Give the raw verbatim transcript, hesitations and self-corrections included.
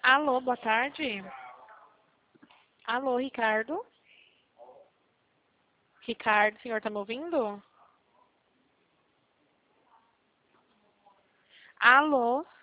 Alô, boa tarde. Alô, Ricardo? Ricardo, o senhor tá me ouvindo? Alô?